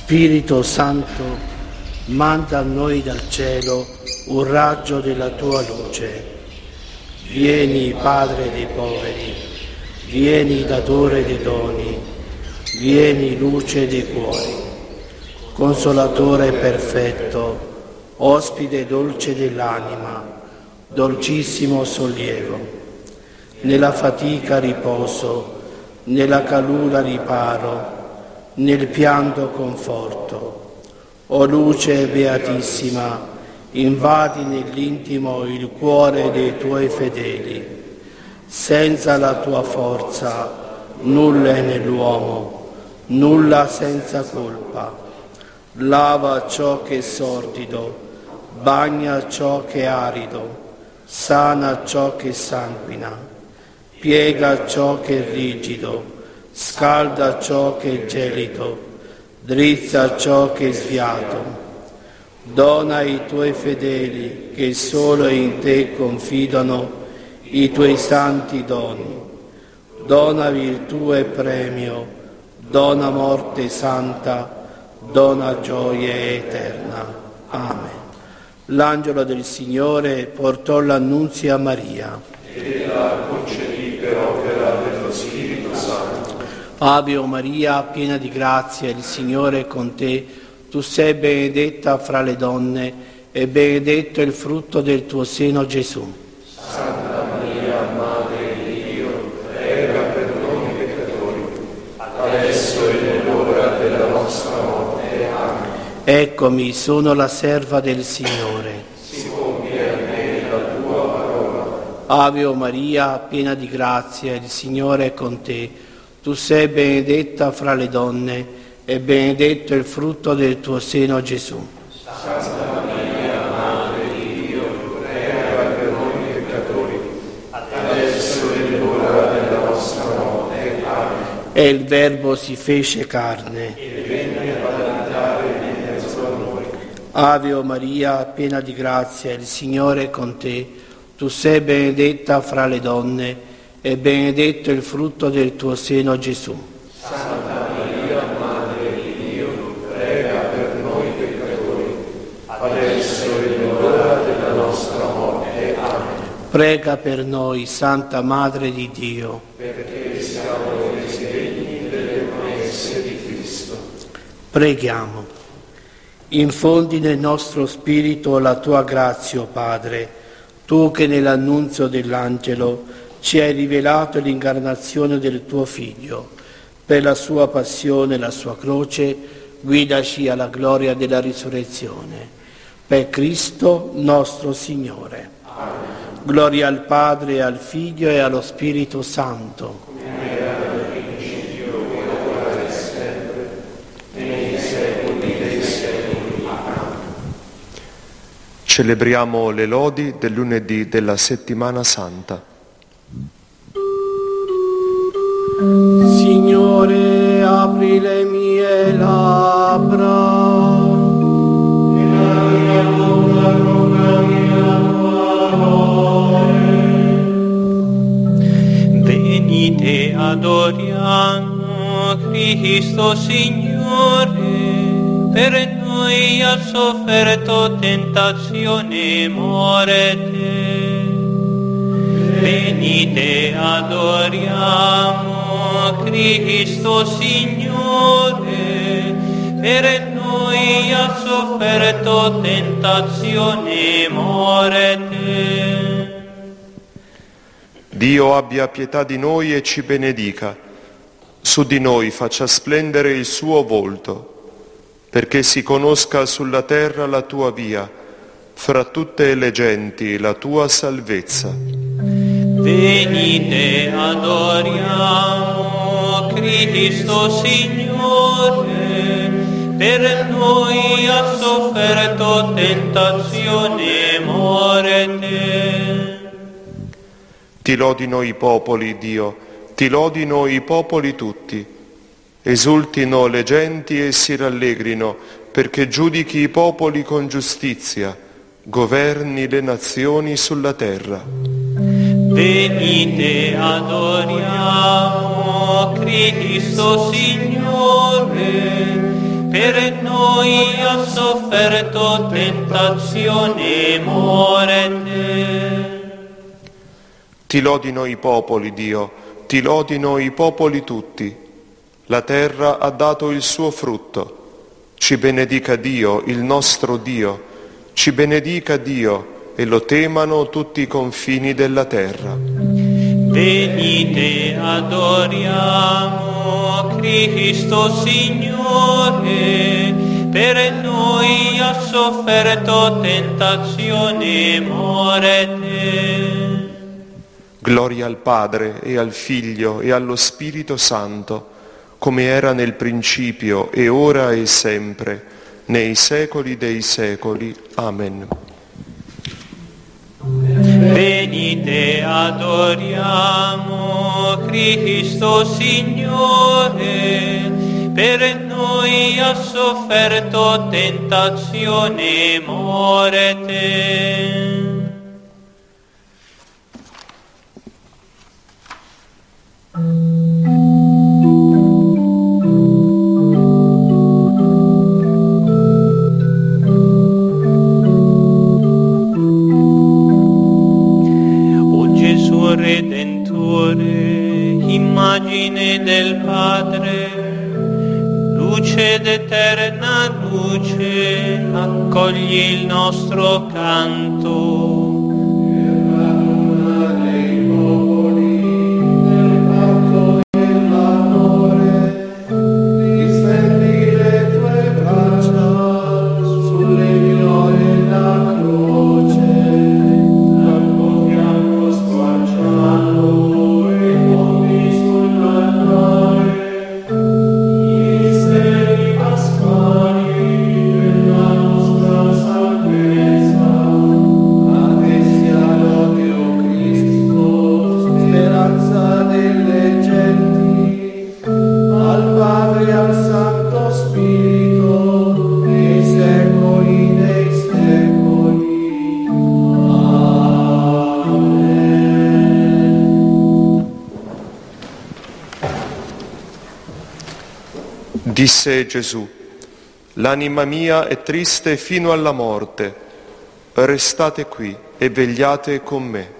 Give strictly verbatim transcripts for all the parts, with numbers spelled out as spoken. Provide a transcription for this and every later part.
Spirito Santo, manda a noi dal cielo un raggio della tua luce. Vieni, Padre dei poveri, vieni, datore dei doni, vieni, luce dei cuori, consolatore perfetto, ospite dolce dell'anima, dolcissimo sollievo. Nella fatica riposo, nella calura riparo, nel pianto conforto. O luce beatissima, invadi nell'intimo il cuore dei tuoi fedeli. Senza la tua forza nulla è nell'uomo, nulla senza colpa. Lava ciò che è sordido, bagna ciò che è arido, sana ciò che sanguina, piega ciò che è rigido, scalda ciò che è gelido, drizza ciò che è sviato. Dona ai tuoi fedeli che solo in te confidano i tuoi santi doni. Dona virtù e premio, dona morte santa, dona gioia eterna. Amen. L'angelo del Signore portò l'annunzio a Maria. E la concedì per opera dello Spirito Santo. Ave o Maria, piena di grazia, il Signore è con te. Tu sei benedetta fra le donne e benedetto il frutto del tuo seno, Gesù. Santa Maria, Madre di Dio, prega per noi peccatori, adesso e nell'ora della nostra morte. Amen. Eccomi, sono la serva del Signore. Si compie a me la tua parola. Ave o Maria, piena di grazia, il Signore è con te. Tu sei benedetta fra le donne e benedetto il frutto del tuo seno, Gesù. Santa Maria, Madre di Dio, prega per noi peccatori, adesso e nell'ora della nostra morte. Amen. E il Verbo si fece carne. E venne ad abitare in mezzo a noi. Ave o Maria, piena di grazia, il Signore è con te. Tu sei benedetta fra le donne e benedetto il frutto del tuo seno, Gesù. Santa Maria, Madre di Dio, prega per noi peccatori, adesso e nell'ora della nostra morte. Amen. Prega per noi, Santa Madre di Dio, perché siamo resi degni delle promesse di Cristo. Preghiamo. Infondi nel nostro spirito la tua grazia, o Padre, tu che nell'annunzio dell'angelo ci hai rivelato l'incarnazione del tuo Figlio. Per la sua passione e la sua croce, guidaci alla gloria della risurrezione. Per Cristo nostro Signore. Amen. Gloria al Padre, al Figlio e allo Spirito Santo. Come era nel principio, ora e sempre, nei secoli dei secoli. Amen. Celebriamo le lodi del lunedì della settimana santa. Signore, apri le mie labbra e la mia bocca proclami la tua lode. Venite, adoriamo Cristo Signore, per noi ha sofferto tentazione e morte. Venite, adoriamo Cristo Signore, per noi ha sofferto tentazione e morte. Dio abbia pietà di noi e ci benedica. Su di noi faccia splendere il suo volto, perché si conosca sulla terra la tua via, fra tutte le genti la tua salvezza. Venite, adoriamo Cristo Signore, per noi ha sofferto tentazione e morte. Ti lodino i popoli, Dio, ti lodino i popoli tutti. Esultino le genti e si rallegrino, perché giudichi i popoli con giustizia, governi le nazioni sulla terra. Venite, adoriamo Cristo Signore, per noi ha sofferto tentazione e morte. Ti lodino i popoli, Dio, ti lodino i popoli tutti. La terra ha dato il suo frutto. Ci benedica Dio, il nostro Dio. Ci benedica Dio e lo temano tutti i confini della terra. Venite, adoriamo Cristo Signore, per noi ha sofferto tentazione e morte. Gloria al Padre e al Figlio e allo Spirito Santo, come era nel principio e ora e sempre, nei secoli dei secoli. Amen. Venite, adoriamo Cristo Signore, per noi ha sofferto tentazione e morte. Redentore, immagine del Padre, luce d'eterna luce, accogli il nostro canto. Disse Gesù: l'anima mia è triste fino alla morte, restate qui e vegliate con me.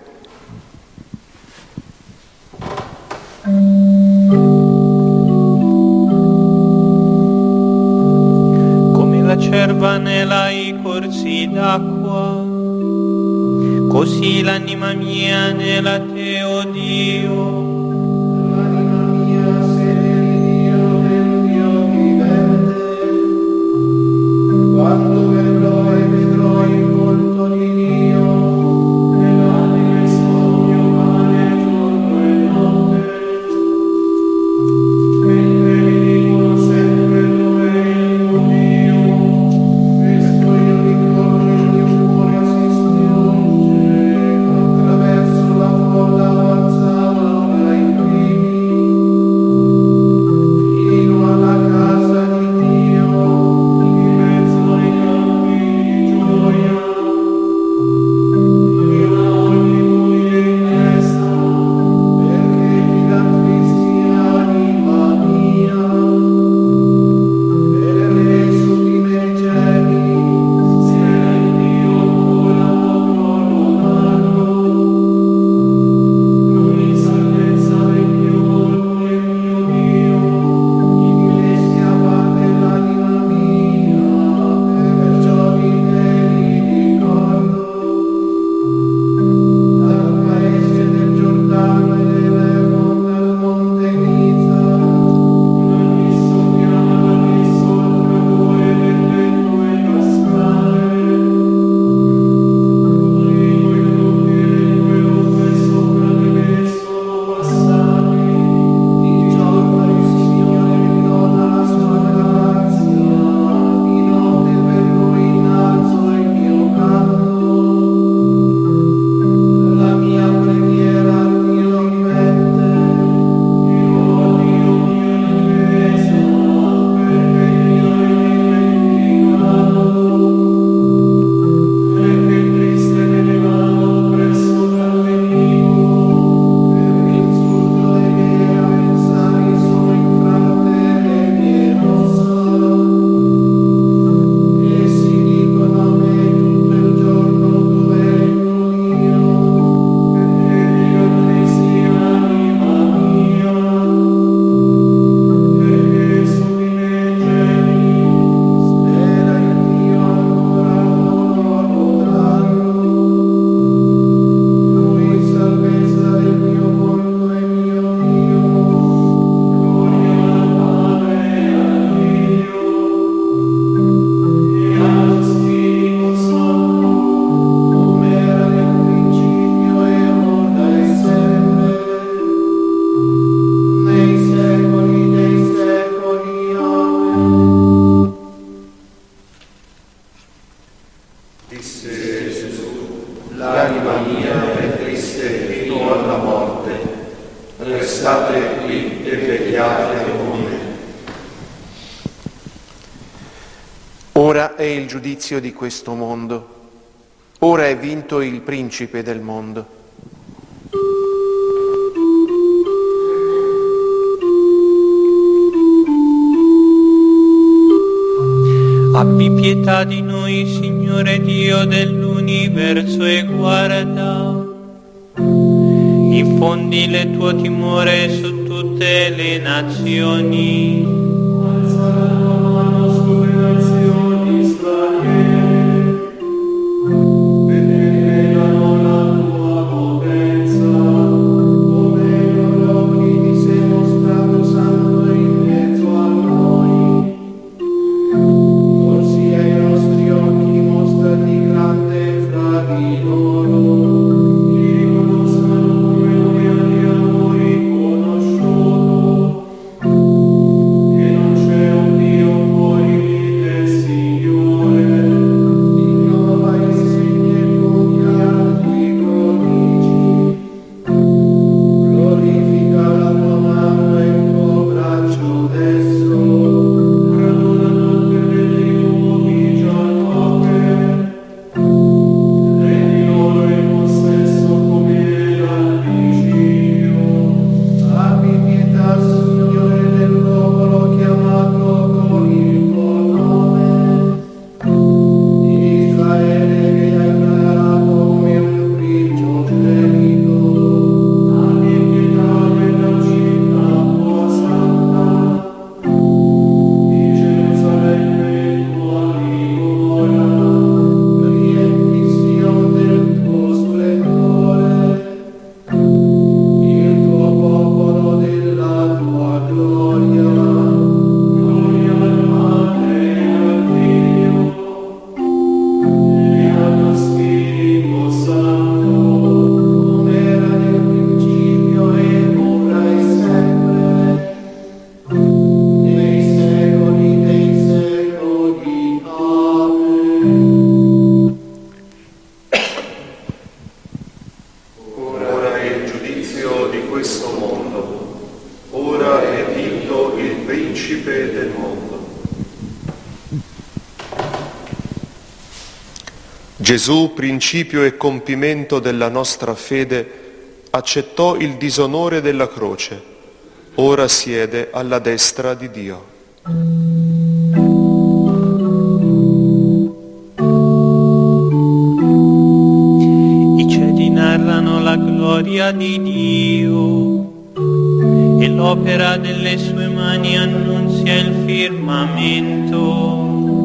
Come la cerva anela i corsi d'acqua, così l'anima mia anela te, o Dio. Quando vedrò e vedrò il volto di Dio, nell'anima il sogno vale giorno e notte, mentre mi dicono sempre dove è il tuo Dio, questo io ricordo il mio cuore si stringe, attraverso la folla avanzava restate qui e vegliate con me. Ora è il giudizio di questo mondo. Ora è vinto il principe del mondo. Abbi pietà di noi, Signore Dio dell'universo, e guarda. Infondi il tuo timore su tutte le nazioni. Alza la tua mano sulle nazioni straniere, perché vedano la tua potenza, come gli occhi ti sei mostrato santo in mezzo a noi. Così ai nostri occhi mostrati grande fra di loro. Gesù, principio e compimento della nostra fede, accettò il disonore della croce. Ora siede alla destra di Dio. I cieli narrano la gloria di Dio e l'opera delle sue mani annunzia il firmamento.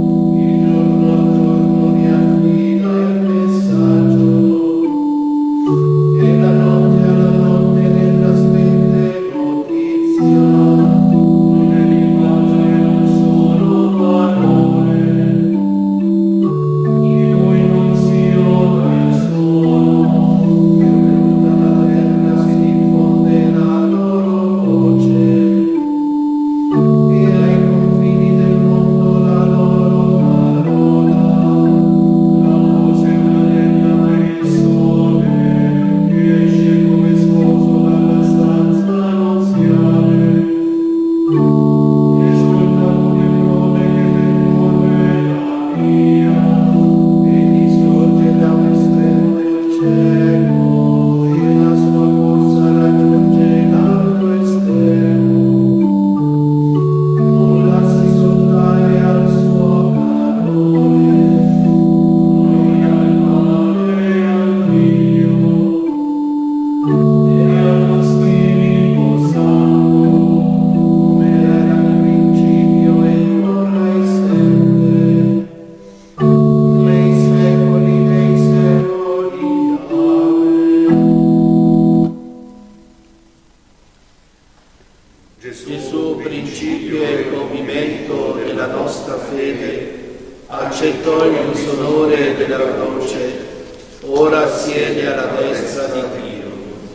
Gesù, principio e compimento della nostra fede, accettò il disonore della croce, ora siede alla destra di Dio.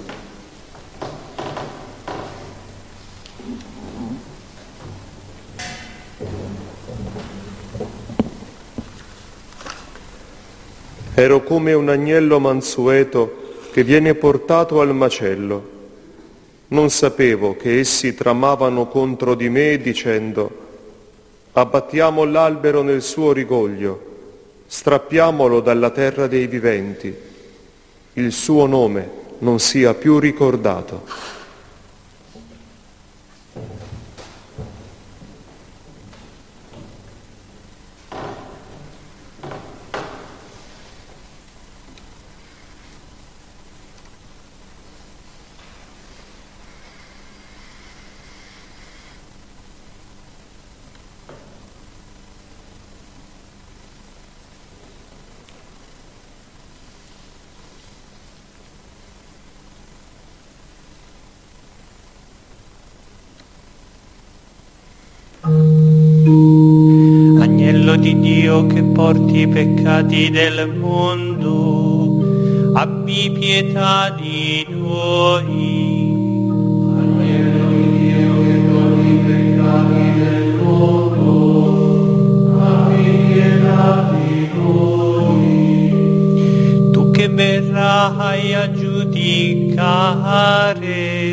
Ero come un agnello mansueto che viene portato al macello. Non sapevo che essi tramavano contro di me dicendo: abbattiamo l'albero nel suo rigoglio, strappiamolo dalla terra dei viventi, il suo nome non sia più ricordato. Agnello di Dio che porti i peccati del mondo, abbi pietà di noi. Agnello di Dio che porti i peccati del mondo, abbi pietà di noi. Tu che verrai a giudicare,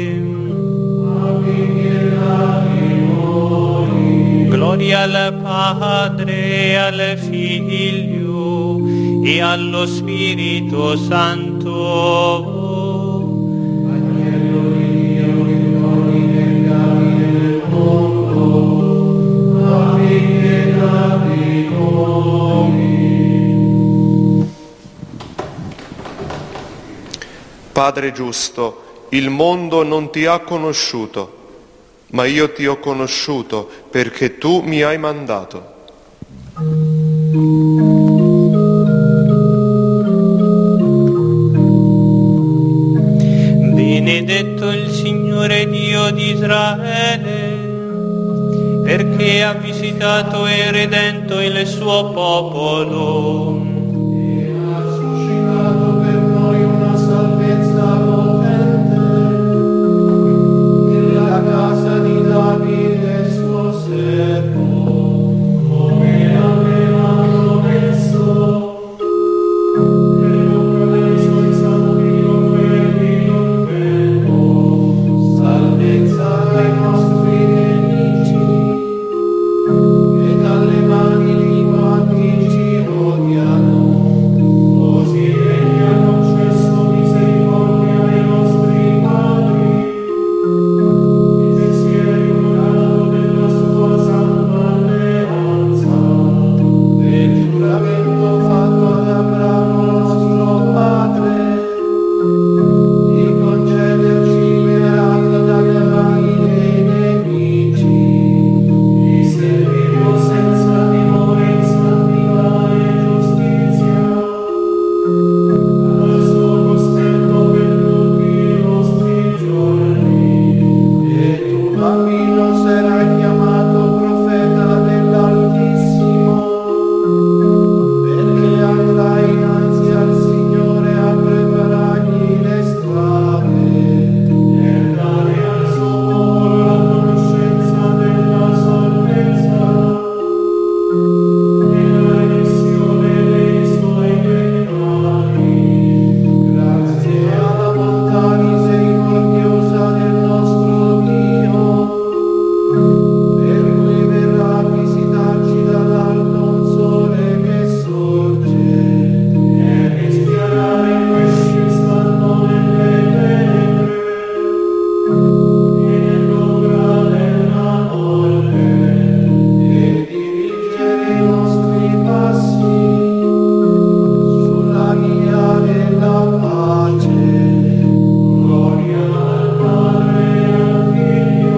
abbi pietà di noi. gloria al Padre, al Figlio e allo Spirito Santo. Agnello di Dio che porti i peccati del mondo, abbi pietà di noi. Padre giusto, il mondo non ti ha conosciuto, ma io ti ho conosciuto perché tu mi hai mandato. Benedetto il Signore Dio di Israele, perché ha visitato e redento il suo popolo. E ha suscitato per noi una salvezza potente nella casa di Davide suo servo, come aveva promesso, e l'opera dei suoi santi offrenti non tempo, salvezza dai nostri nemici e dalle mani di quanti ci odiano. Così egli ha concesso misericordia ai nostri padri e si è ricordato della sua santa alleanza, del giuramento fatto ad Abramo nostro padre, di concederci liberati dalle mani dei nemici, di servirlo senza timore in santità e giustizia, al suo cospetto per tutti i nostri giorni. E tu, bambino, sarai chiamato profeta dell'Altissimo, perché andrai innanzi al Signore a preparargli le strade e dare al suo popolo la conoscenza della salvezza e la remissione dei suoi peccati, grazie alla bontà misericordiosa del nostro Dio, per cui verrà a visitarci dall'alto un sole che sorge e rischiarà in questi che stanno nelle tenebre e nell'ombra della morte, e dirigere i nostri passi sulla via della pace. Gloria al Padre e al Figlio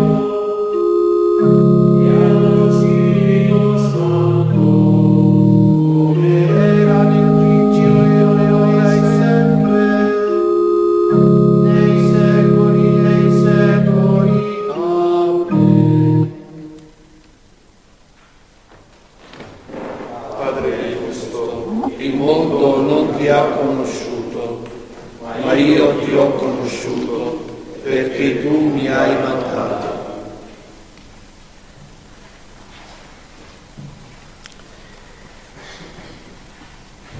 e allo Spirito Santo, come era nel principio e ora e sempre, nei secoli dei secoli. Amen. Padre giusto, il mondo non ti ha conosciuto, ma io ti ho conosciuto perché tu mi hai mandato.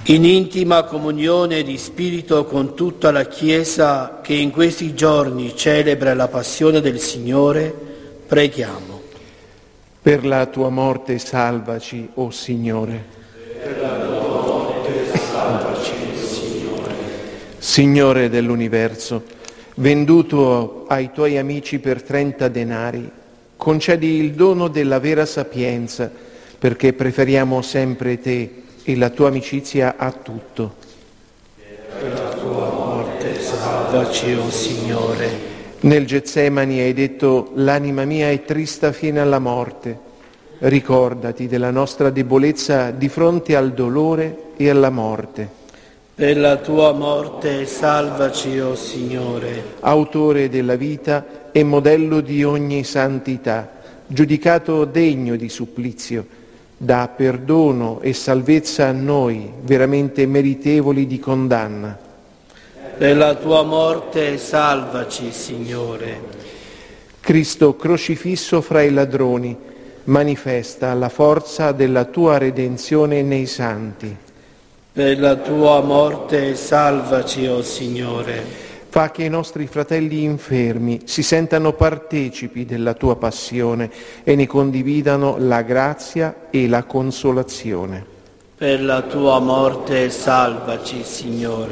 In intima comunione di spirito con tutta la Chiesa che in questi giorni celebra la passione del Signore, preghiamo. Per la tua morte salvaci, o Signore. Per la tua morte salvaci, Signore. Signore dell'universo, venduto ai tuoi amici per trenta denari, concedi il dono della vera sapienza, perché preferiamo sempre te e la tua amicizia a tutto. Per la tua morte salvaci, o Signore. Nel Getsemani hai detto: l'anima mia è trista fino alla morte. Ricordati della nostra debolezza di fronte al dolore e alla morte. Per la tua morte salvaci, o Signore. Autore della vita e modello di ogni santità, giudicato degno di supplizio, dà perdono e salvezza a noi, veramente meritevoli di condanna. Per la tua morte salvaci, Signore. Cristo crocifisso fra i ladroni, manifesta la forza della tua redenzione nei santi. Per la tua morte salvaci, o Signore. Fa che i nostri fratelli infermi si sentano partecipi della tua passione e ne condividano la grazia e la consolazione. Per la tua morte salvaci, Signore.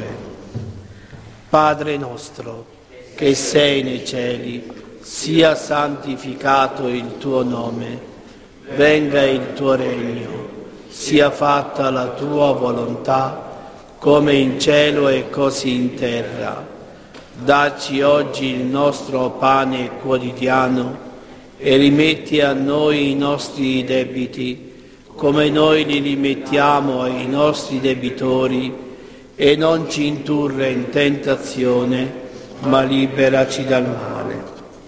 Padre nostro, che sei nei cieli, sia santificato il tuo nome, venga il tuo regno, sia fatta la tua volontà, come in cielo e così in terra. Dacci oggi il nostro pane quotidiano e rimetti a noi i nostri debiti, come noi li rimettiamo ai nostri debitori, e non ci indurre in tentazione, ma liberaci dal male.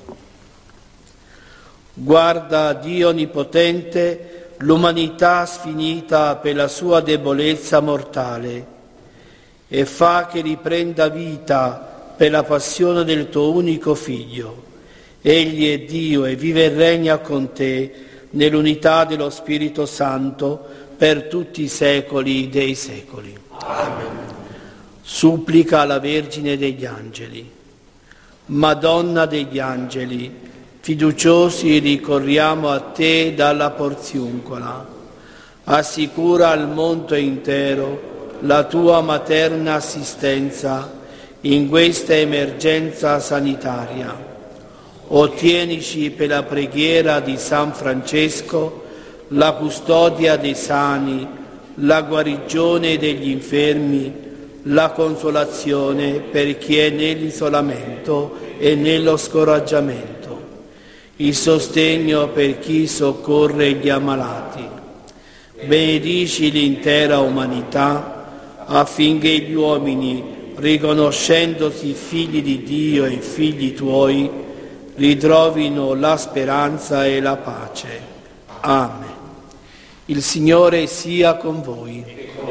Guarda, Dio Onnipotente, l'umanità sfinita per la sua debolezza mortale, e fa che riprenda vita per la passione del tuo unico Figlio. Egli è Dio e vive e regna con te nell'unità dello Spirito Santo per tutti i secoli dei secoli. Amen. Supplica alla Vergine degli Angeli. Madonna degli Angeli, fiduciosi ricorriamo a te dalla porziuncola. Assicura al mondo intero la tua materna assistenza in questa emergenza sanitaria. Ottienici per la preghiera di San Francesco la custodia dei sani, la guarigione degli infermi, la consolazione per chi è nell'isolamento e nello scoraggiamento, il sostegno per chi soccorre gli ammalati. Benedici l'intera umanità affinché gli uomini, riconoscendosi figli di Dio e figli tuoi, ritrovino la speranza e la pace. Amen. Il Signore sia con voi.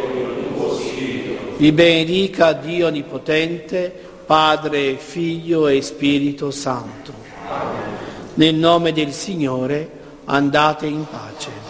Vi benedica Dio Onnipotente, Padre, Figlio e Spirito Santo. Nel nome del Signore andate in pace.